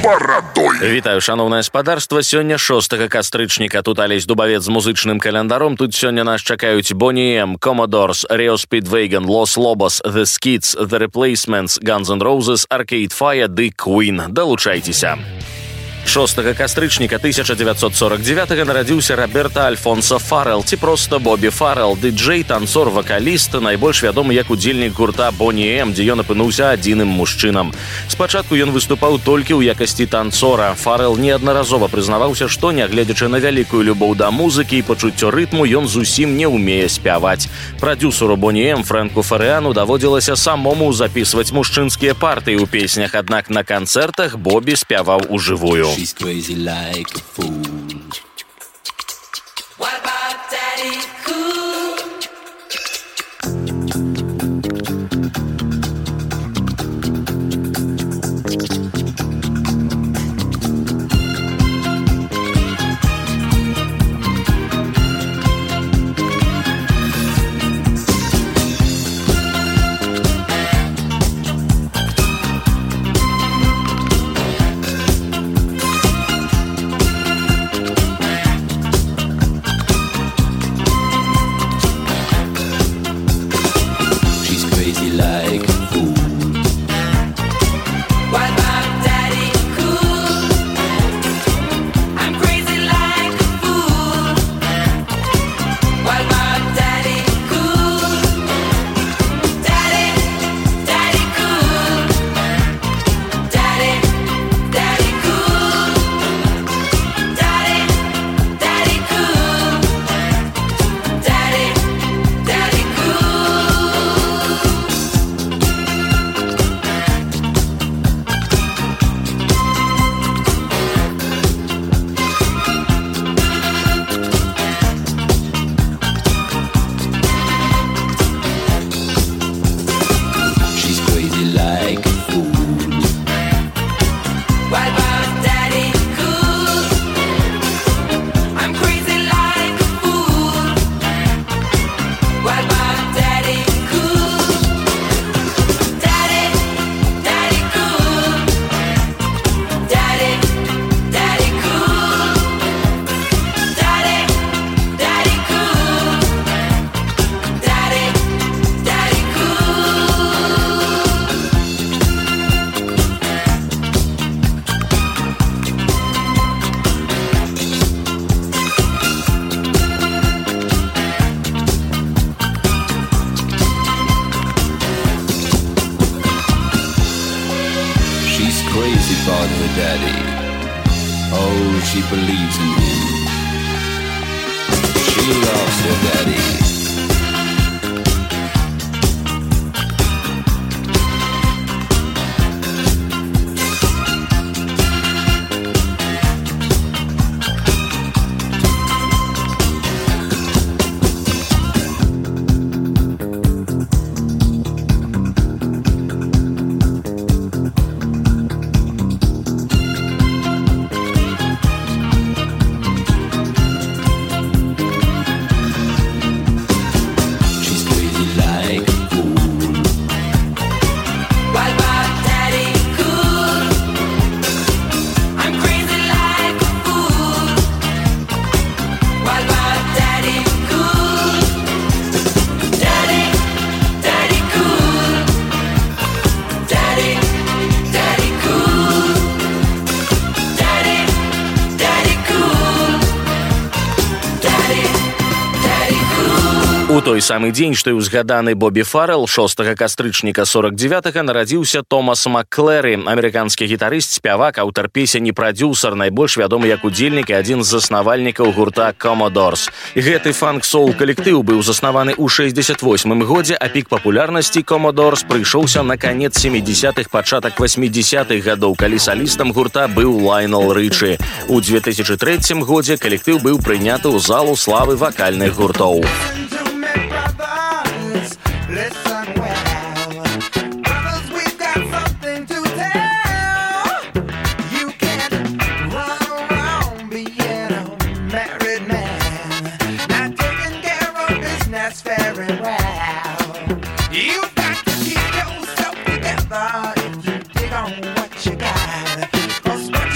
барадой. Вітаю, шановнае спадарства. Сёння 6 кастрычніка. Тут Алесь Дубавец з музычным календаром. Тут сёння нас чакаюць Boney M, Commodores, Rio Speedwagon, Los Lobos, The Skids, The Replacements, Guns N' Roses, Arcade Fire ды Queen. Далучайцеся. 6 кастрычніка 1949 нарадзіўся Роберто Альфонсо Фаррелл, ці проста Бобі Фаррелл, дыджэй, танцор, вакаліст, найбольш вядомы як удзельнік гурта Boney M, дзе ён апынуўся адзіным мужчынам. Спачатку ён выступаў толькі ў якасці танцора. Фаррелл неаднаразова прызнаваўся, што, нягледзячы на вялікую любоў да музыкі і пачуццё рытму, ён зусім не ўмее спяваць. Прадзюсеру Boney M Фрэнку Фарыану даводзілася самому запісваць мужчынскія партыі ў песнях, аднак на канцэртах Бобі спяваў ужывую. She's crazy like a fool. What about Daddy Cool? about her daddy. Oh, she believes in him. She loves her daddy. У той самы дзень, што і ўзгаданы Бобі Фаррелл, 6 кастрычніка 49-га нарадзіўся Томас Макклэры, амерыканскі гітарыст, спявак, аўтар песень і прадзюсар, найбольш вядомы як удзельнік і адзін з заснавальнікаў гурта Commodores. Гэты фанк-соул калектыў быў заснаваны ў 68-м годзе, а пік папулярнасці Commodores прыйшоўся на канец 70-х, пачатак 80-х гадоў, калі салістам гурта быў Лайнел Рычы. У 2003 годзе калектыў быў прыняты ў залу славы вакальных гуртоў. You've got to keep yourself together if you dig on what you got. 'Cause when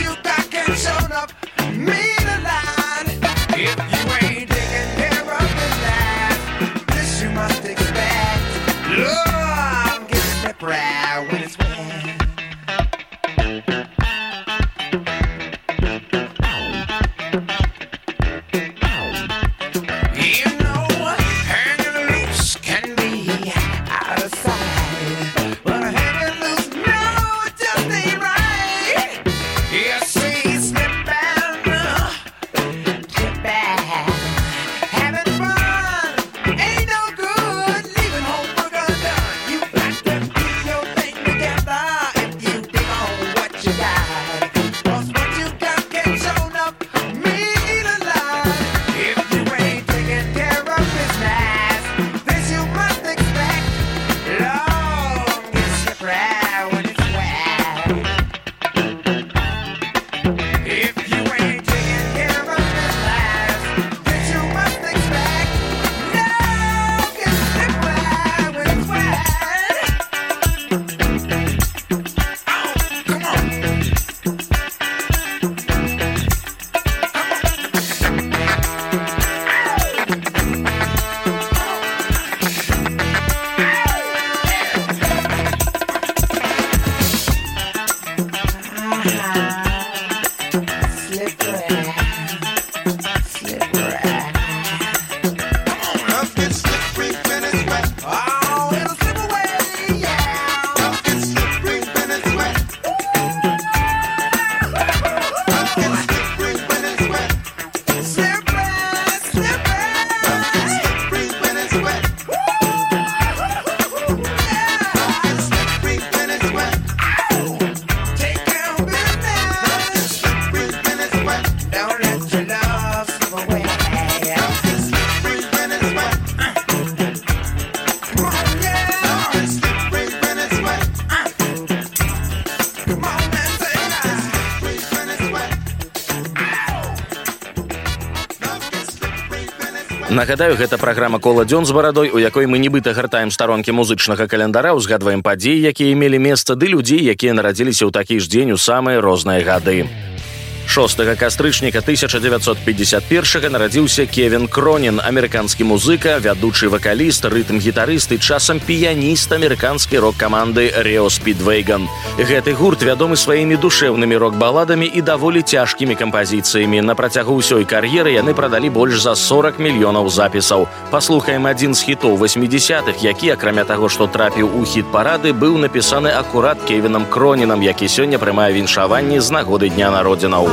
Нагадаю, гэта праграма «Кола дзён з барадой», у якой мы нібыта гартаем старонкі музычнага календара, узгадваем падзеі, якія мелі месца, ды людзей, якія нарадзіліся ў такі ж дзень у самыя розныя гады. 6 кастрычніка 1951 нарадзіўся Кевін Кронін, амерыканскі музыка, вядучы вакаліст, рытм-гітарыст і часам піяніст амерыканскай рок-каманды Рэо Спідвэйган. Гэты гурт вядомы сваімі душэўнымі рок-баладамі і даволі цяжкімі кампазіцыямі. На працягу ўсёй кар'еры яны прадалі больш за 40 мільёнаў запісаў. Паслухаем адзін з хітоў 80-х, які, акрамя таго, што трапіў у хіт-парады, быў напісаны акурат Кевінам Кронінам, які сёння прымае віншаванні з нагоды дня народзінаў.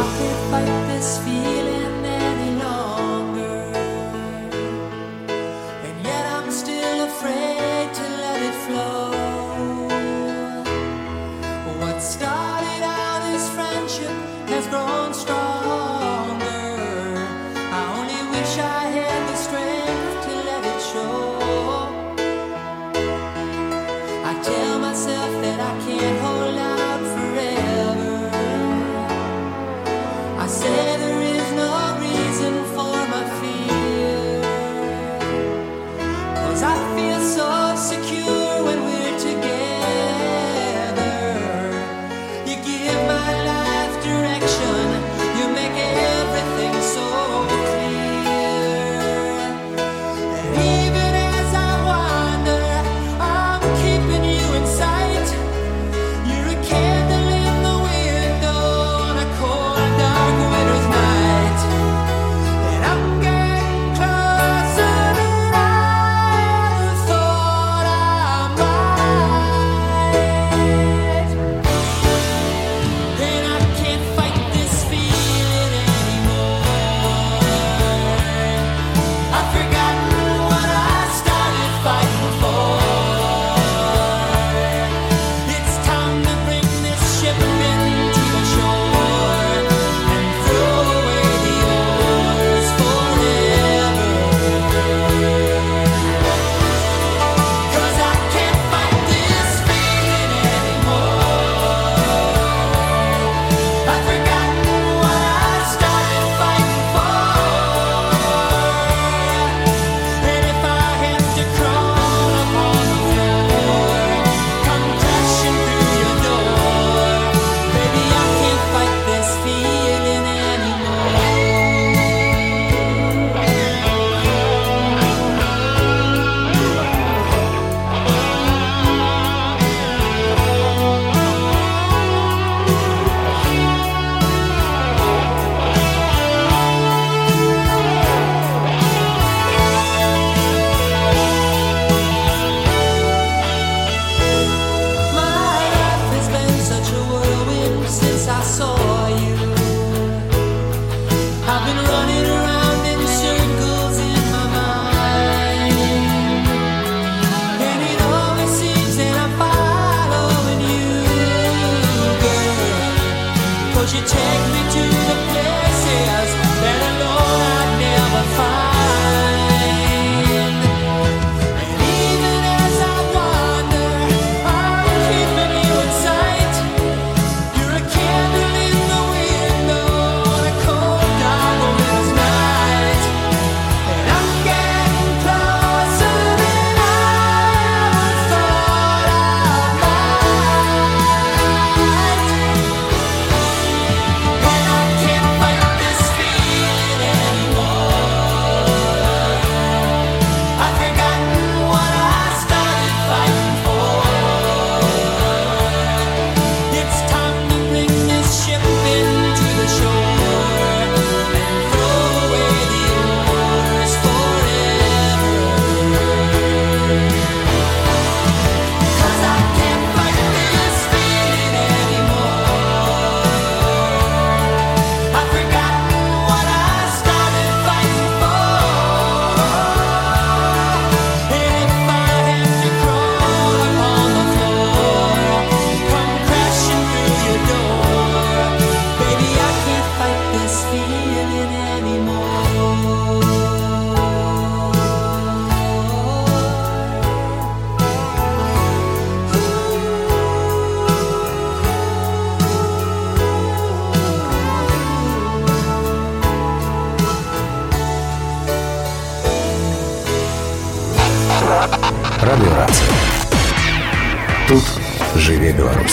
Радыёрацыя. Тут жыве Беларусь.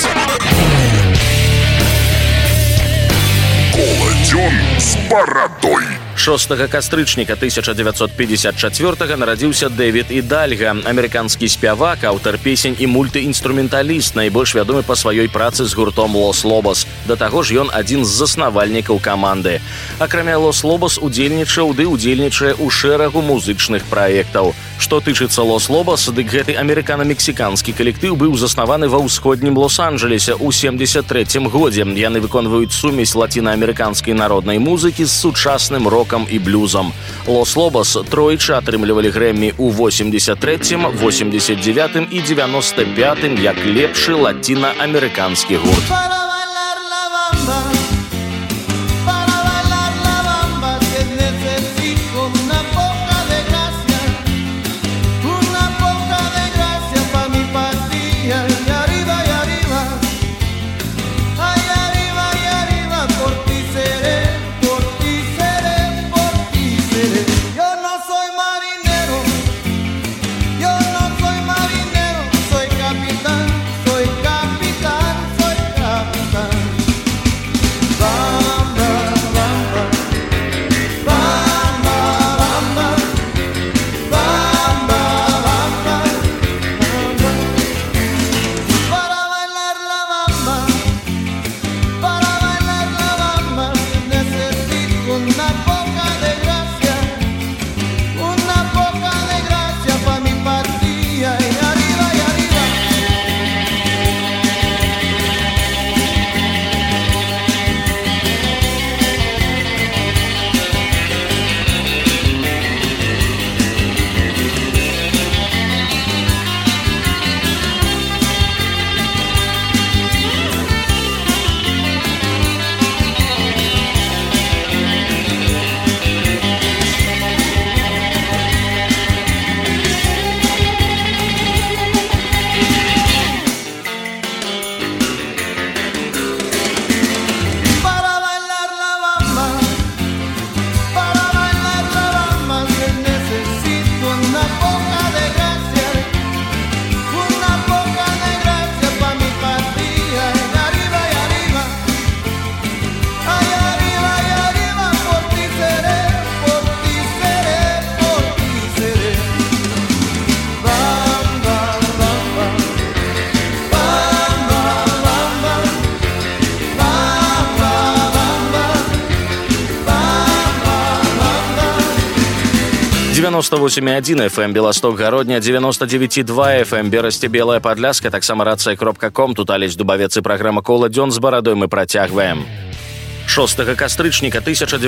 Коладзён з барадой. 6 кастрычніка 1954 нарадзіўся Дэвід Ідальга, амерыканскі спявак, аўтар песень і мультыінструменталіст, найбольш вядомы па сваёй працы з гуртом Лос Лобос. Да таго ж ён адзін з заснавальнікаў каманды. Акрамя Лос Лобос удзельнічаў ды ўдзельнічае ў шэрагу музычных праектаў. Што тычыцца Лос Лобос, дык гэты амерыкана-мексіканскі калектыў быў заснаваны ва ўсходнім Лос-Анджелесе ў 73 годзе. Яны выконваюць сумесь лацінаамерыканскай народнай музыкі з сучасным рокам і блюзам. Лос Лобос тройчы атрымлівалі Грэммі ў 83-м, 89-м і 95-м як лепшы лацінаамерыканскі гурт. «98,1 FM Белосток Гародня», 99,2 FM Берасці Белая Падляска, таксама рацыя.ком. Тут Алесь Дубавец і праграма «Коладзён з барадой» мы працягваем. 6 кастрычніка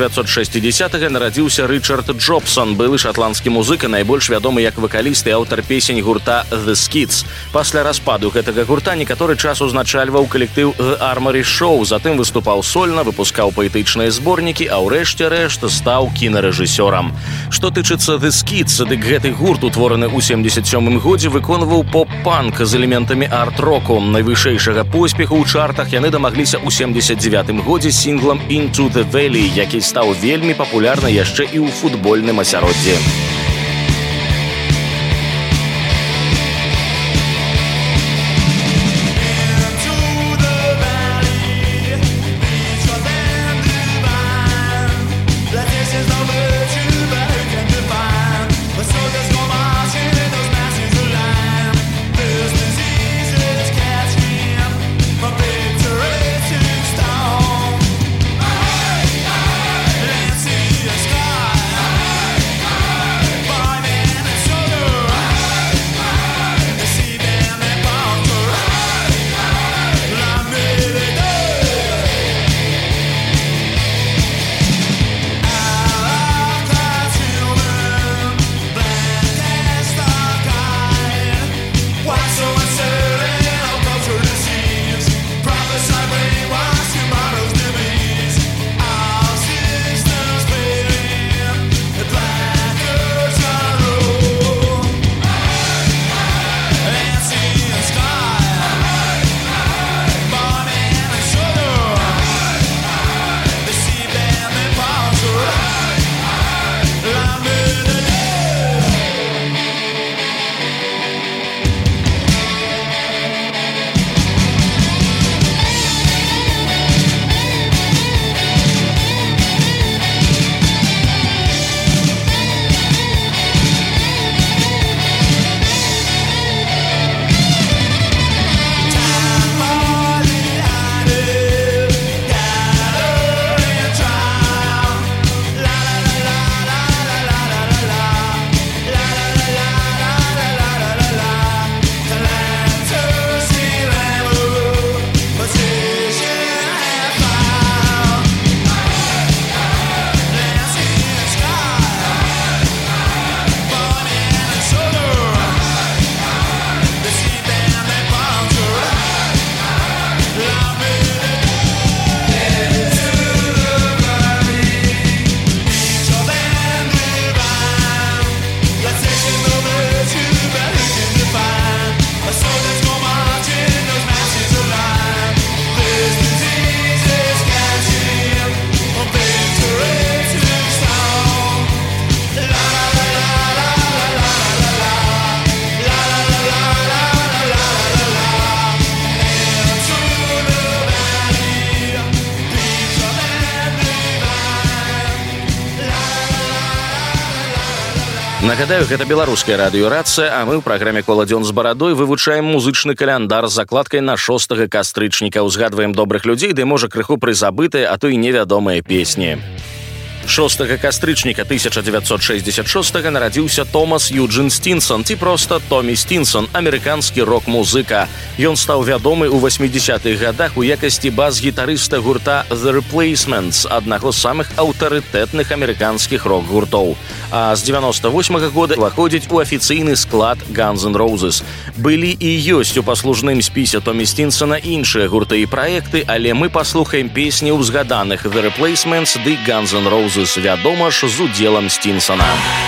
1960 нарадзіўся Рычард Джобсон, былы шатландскі музыка, найбольш вядомы як вакаліст і аўтар песень гурта The Skids. Пасля распаду гэтага гурта некаторы час узначальваў калектыў The Armory Show, затым выступаў сольна, выпускаў паэтычныя зборнікі, а ўрэшце рэшт стаў кінарэжысёрам. Што тычыцца The Skids, дык гэты гурт, утвораны ў 77 годзе, выконваў поп-панк з элементамі арт-року. Найвышэйшага поспеху ў чартах яны дамагліся ў 79 годзе сінглам Into the Valley, які стаў вельмі папулярны яшчэ і ў футбольным асяроддзі. Нагадаю, гэта беларуская радыёрацыя, а мы ў праграме «Кола дзён з барадой» вывучаем музычны каляндар з закладкай на 6 кастрычніка. Узгадваем добрых людзей, ды можа крыху прызабытыя, а то і невядомыя песні. 6 кастрычніка 1966 нарадзіўся Томас Юджин Стинсон, ці проста Томі Стинсон, амерыканскі рок-музыка. Ён стаў вядомы ў 80-х гадах у якасці бас-гітарыста гурта The Replacements, аднаго з самых аўтарытэтных амерыканскіх рок-гуртоў. А з 98-го года ўваходзіць у афіцыйны склад Guns N' Roses. Былі і ёсць у паслужным спісе Томі Стинсона іншыя гурты і праекты, але мы паслухаем песні ў згаданых The Replacements ды Guns N' Roses, вядома ж, з удзелам Стинсона.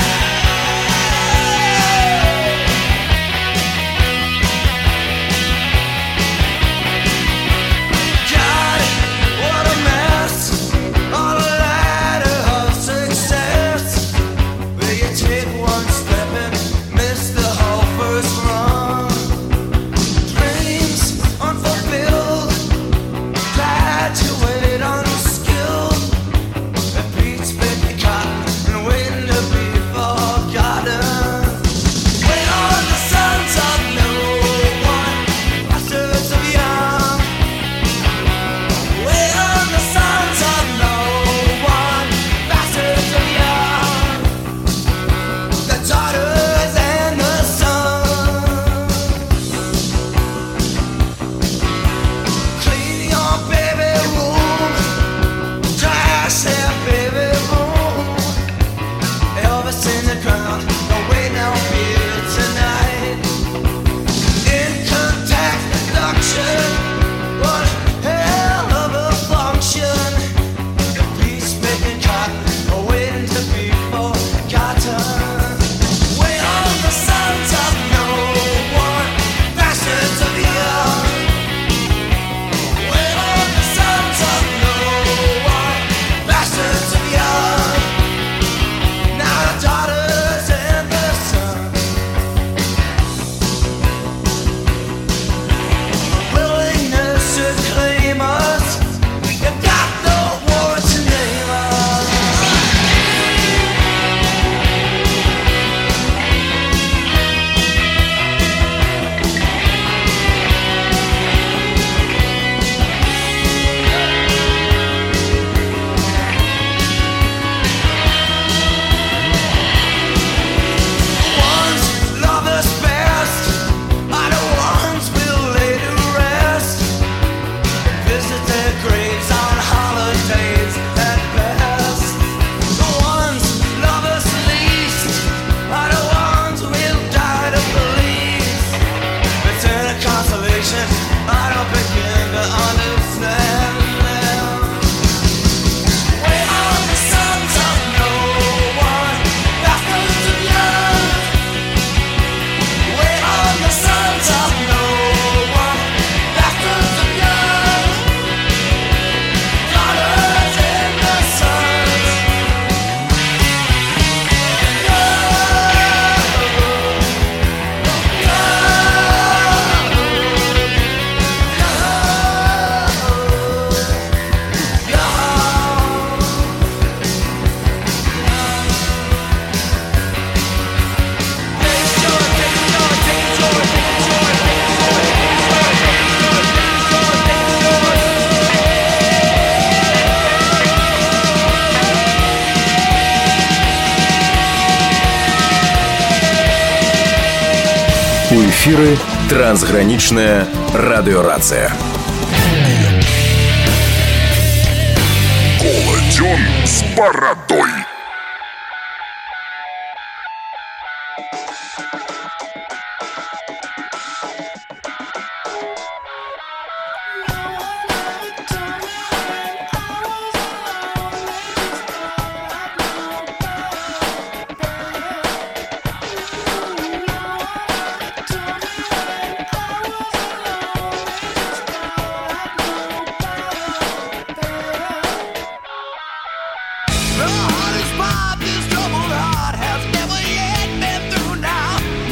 У эфіры трансгранічная радыёрацыя. Кола дзён з барадой. The hardest part this troubled heart has never yet been through now.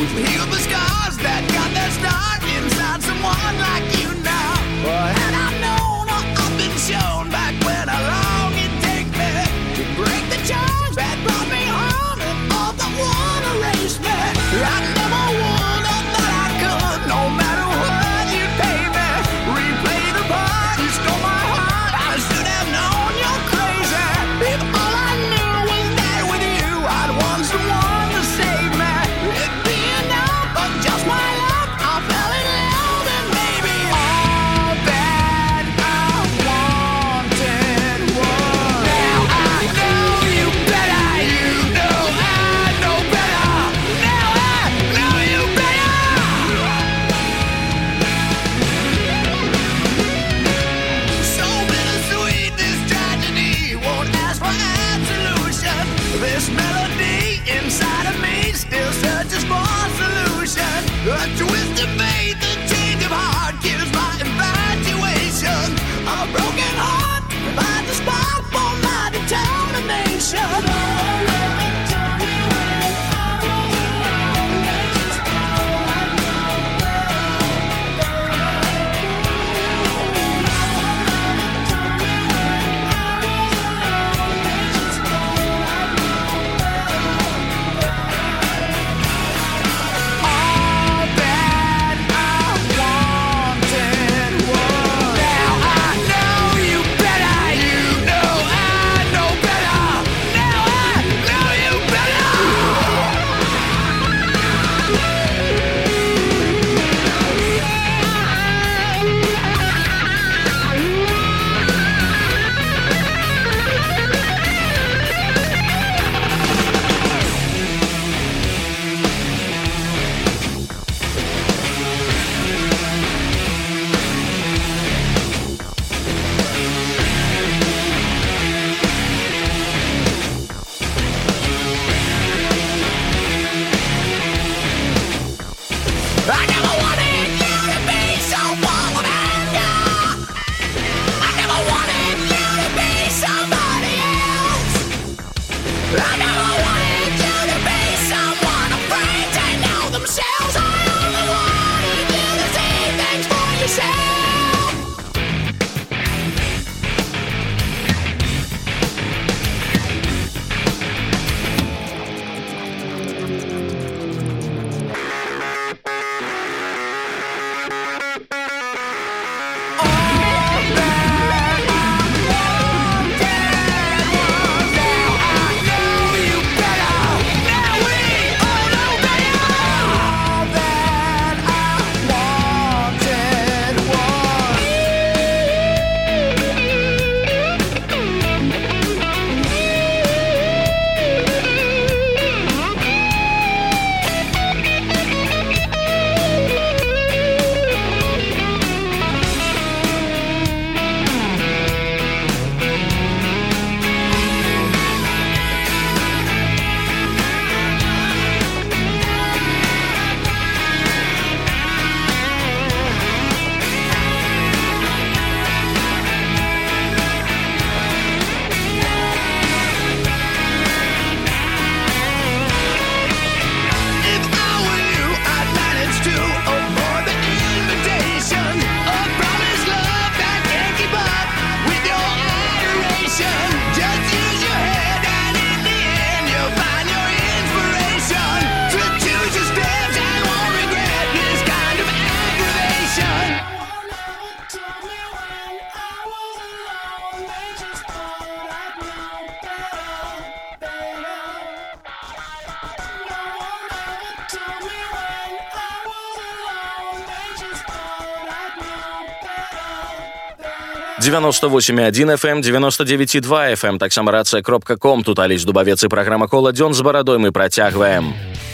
98,1 FM, 99,2 FM, таксама рацыя.ком. Тут Алесь Дубавец і праграма «Кола дзён» з барадой мы працягваем.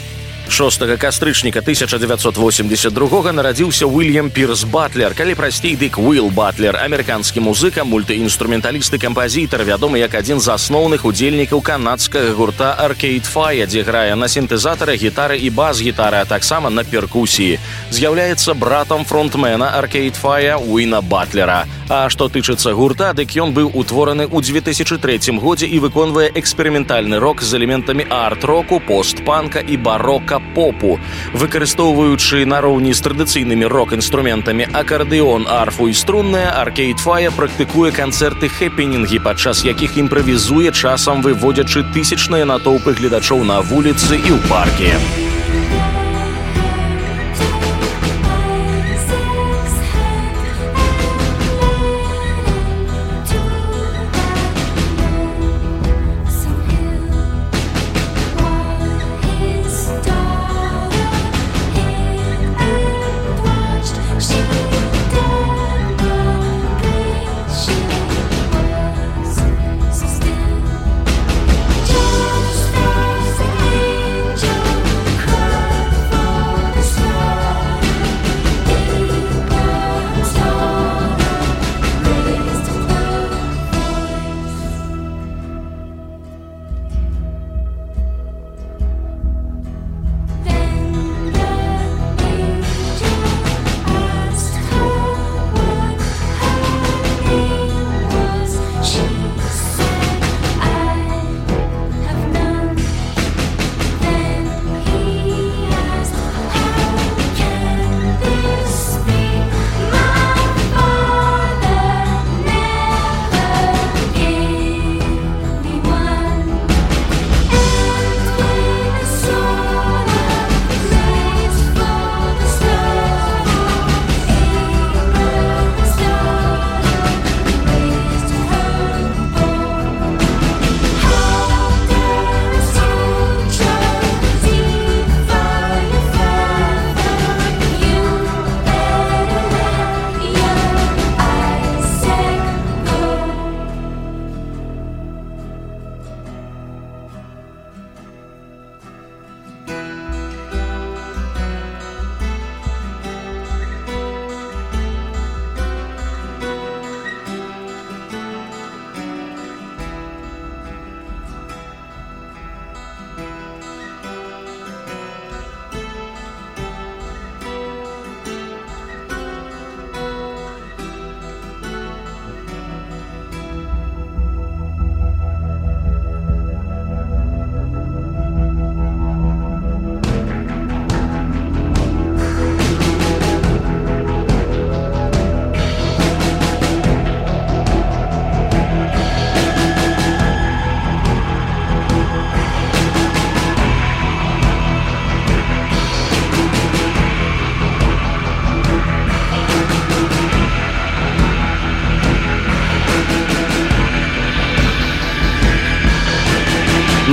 6 кастрычніка 1982 нарадзіўся Уильям Пірс Батлер, калі прасцей, дык Уилл Батлер, амерыканскі музыка, мультыінструменталіст і кампазітар, вядомы як адзін з асноўных удзельнікаў канадскага гурта Arcade Fire, дзе грае на сінтэзатары, гітары і бас-гітары, а таксама на перкусіі. З'яўляецца братам фронтмена Arcade Fire Уіна Батлера. А што тычыцца гурта, дык ён быў утвораны ў 2003 годзе і выконвае эксперыментальны рок з элементамі арт-року, пост-панка і барока-попу. Выкарыстоўваючы нароўні з традыцыйнымі рок-інструментамі акардэон, арфу і струнныя, Arcade Fire практыкуе канцэрты-хэпенінгі, падчас якіх імправізуе, часам выводзячы тысячныя натоўпы гледачоў на вуліцы і ў паркі.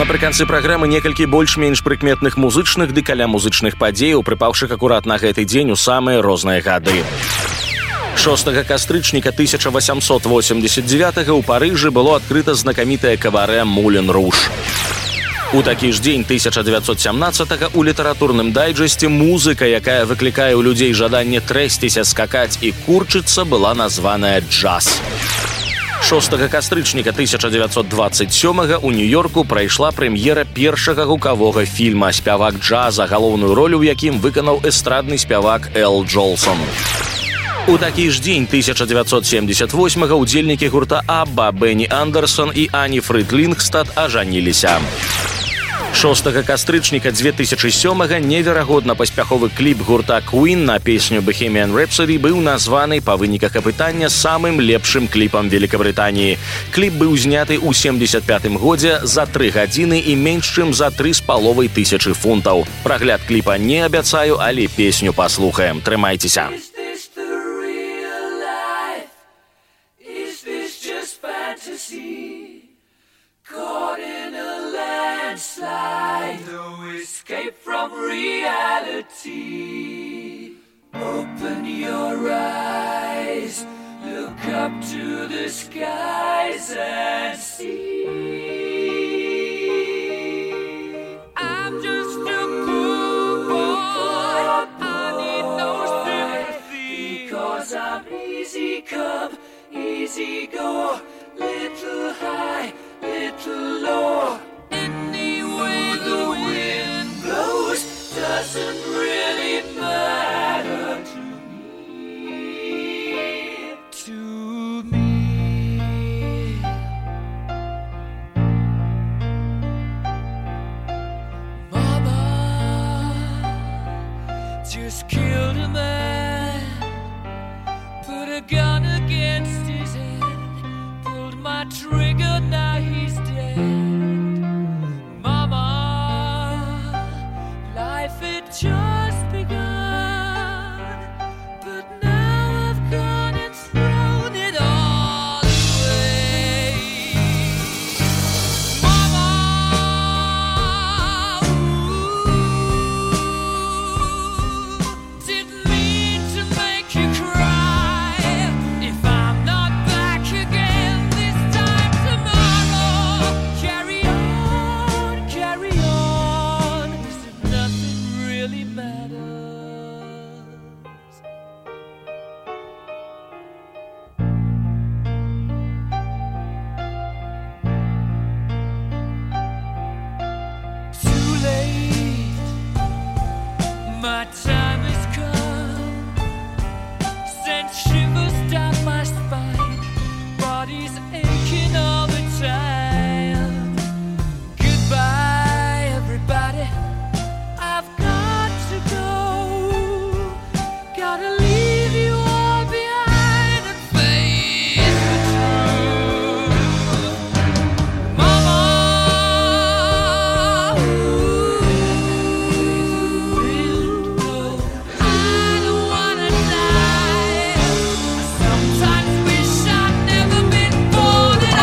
Напрыканцы праграмы некалькі больш-менш прыкметных музычных ды каля музычных падзеяў, прыпаўшых акурат на гэты дзень у самыя розныя гады. 6 кастрычніка 1889 ў Парыжы было адкрыта знакамітае кабарэ «Мулен Руж». У такі ж дзень 1917 у літаратурным дайджэсце музыка, якая выклікае ў людзей жаданне трэсціся, скакаць і курчыцца, была названая джаз. 6 кастрычніка 1927 у Нью-Йорку прайшла прэм'ера першага гукавога фільма «Спявак джаза», галоўную ролю ў якім выканаў эстрадны спявак Эл Джолсон. У такі ж дзень 1978 удзельнікі гурта Абба Бенні Андерсон і Ані Фрид Лінгстад ажаніліся. 6 кастрычніка 2007 неверагодна паспяховы кліп гурта Queen на песню Bohemian Rhapsody быў названы па выніках апытання самым лепшым кліпам Великабрытаніі. Кліп быў зняты ў 75 годзе за 3 гадзіны і менш чым за 3,5 тысячы фунтаў. Прагляд кліпа не абяцаю, але песню паслухаем. Трымайцеся. Caught in a landslide, no escape from reality. Open your eyes, look up to the skies and see. I'm just a poor boy, I need no sympathy, because I'm easy come, easy go, little high, little low. Any way the wind blows doesn't really matter to me. To me. Mama just killed a man, put a gun against his head, pulled my trigger, now he's dead. Mama, life had just begun, but now I've gone and thrown it all away. Mama, didn't mean to make you cry. If I'm not back again this time tomorrow, carry on, as if nothing really matters. Too late, my time has come, sent shivers down my spine, body's aching all the time. Goodbye, everybody, I've got to go, gotta leave you all behind and face the truth. Mama, I don't wanna die. I sometimes wish I'd never been born at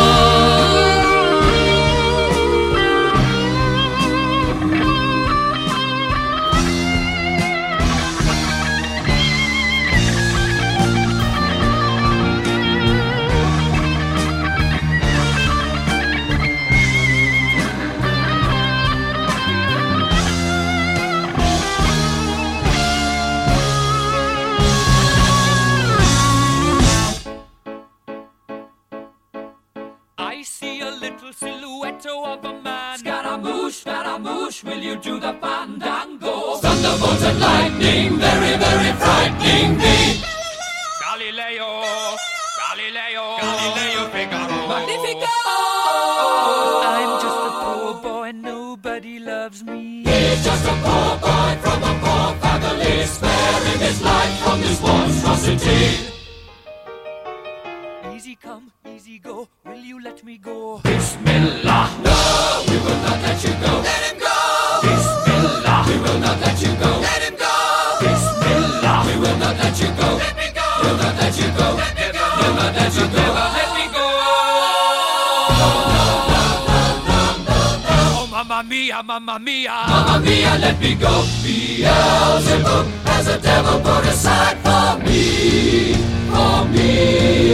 I see a little silhouette of a man. Scaramouche, will you do the fandango? Thunderbolt and lightning, very, very frightening me. Galileo, Figaro. Magnifico! I'm just a poor boy, nobody loves me. He's just a poor boy from a poor family, sparing his life from this monstrosity. Easy come, easy go, will you let me go? Bismillah, no, we will not let you go. Let him go! Bismillah, we will not let you go. Let him go! Bismillah, we will not let you go. Let me go! We'll not let you go. Let me go! We'll not let you go. Let me go! mia, mamma mia. Mamma mia, let me go. Beelzebub has a devil put aside for me, for me.